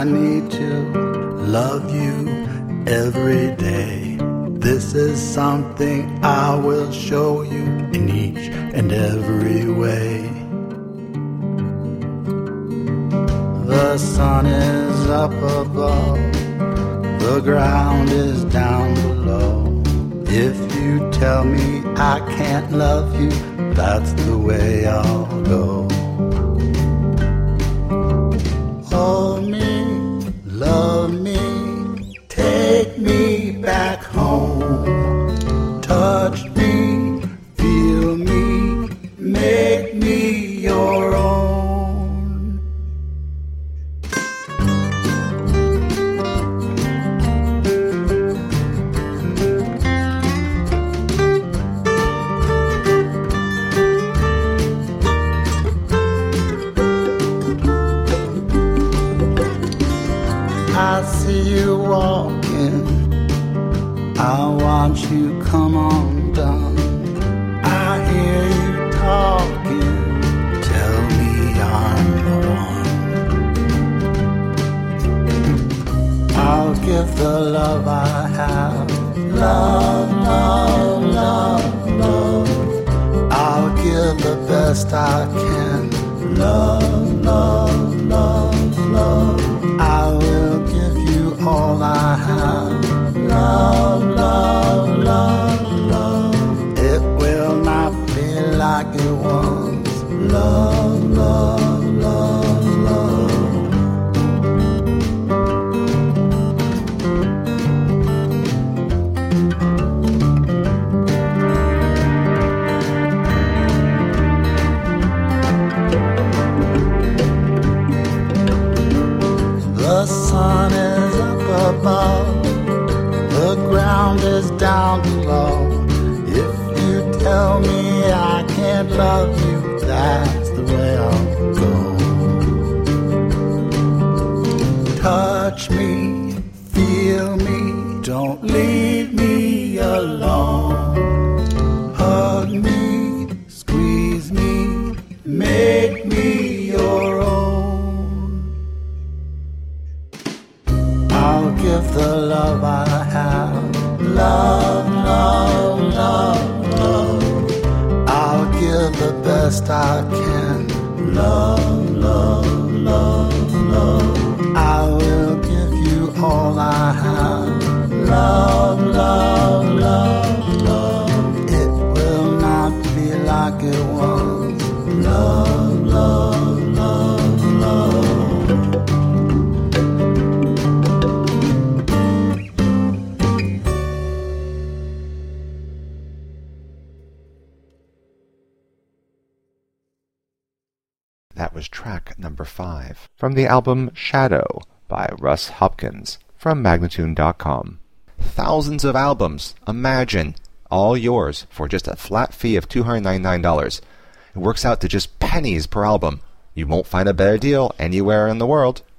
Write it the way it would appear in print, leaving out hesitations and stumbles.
I need to love you every day. This is something I will show you in each and every way. The sun is up above, the ground is down below. If you tell me I can't love you, that's the way I'll go. Hold me, love me, take me back home. Touch me, feel me, make me your own. I see you walking, I watch you come undone. I hear you talking, tell me I'm the one. I'll give the love I have, love, love, love, love. I'll give the best I can, love, love, love, love. I will give you all I have, love, love, love, love. It will not be like it was, love, love, love, love. The sun is up above, the ground is down below. If you tell me I can't love you, that's the way I'll go. Touch me, feel me, don't leave me alone. Hug me, squeeze me, make me your own. I'll give the love I have, love, love, love, love. I'll give the best I can, love, love, love, love. I will give you all I have, love, love, love, love. It will not be like it was, love, love, love, love. That was track number 5 from the album Shadow by Russ Hopkins from Magnatune.com. Thousands of albums, imagine, all yours for just a flat fee of $299. It works out to just pennies per album. You won't find a better deal anywhere in the world.